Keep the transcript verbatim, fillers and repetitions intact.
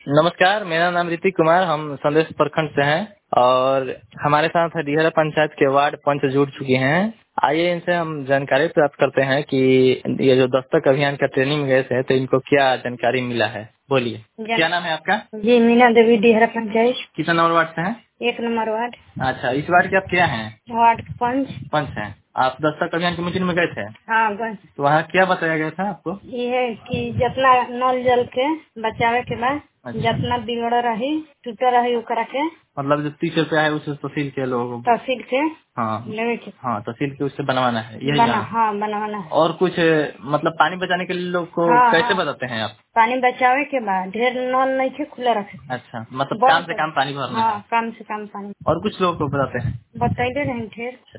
नमस्कार, मेरा नाम ऋतिक कुमार, हम संदेश प्रखंड से हैं और हमारे साथ डीहरा पंचायत के वार्ड पंच जुड़ चुके हैं। आइए इनसे हम जानकारी प्राप्त करते हैं कि ये जो दस्तक अभियान का ट्रेनिंग गए थे तो इनको क्या जानकारी मिला है। बोलिए, क्या नाम है आपका? जी मीना देवी, डीहरा पंचायत। कितना नंबर वार्ड से हैं? एक नंबर वार्ड। अच्छा, इस वार्ड के आप क्या हैं? वार्ड पंच। पंच हैं। आप दस्तक अभियान की मीटिंग में गए थे? हाँ बस तो वहाँ क्या बताया गया था आपको? ये है कि जितना नल जल के बचावे के बाद अच्छा। जितना बिगड़ रही टूट रही ओकरा के मतलब जो तीस रुपया है उसे तहसील के लोगों को तहसील के हाँ लेवे के हाँ तहसील के उससे बनवाना है, यही बना ना? हाँ बनवाना है। और कुछ मतलब पानी बचाने के लिए लोग को हाँ कैसे हाँ बताते हैं आप? पानी बचावे के बाद ढेर नल नहीं के खुला रखे। अच्छा, मतलब काम बहुत से काम पानी भरना हाँ है कम से कम पानी और कुछ लोगों को बताते हैं? बतैले रहे ढेर।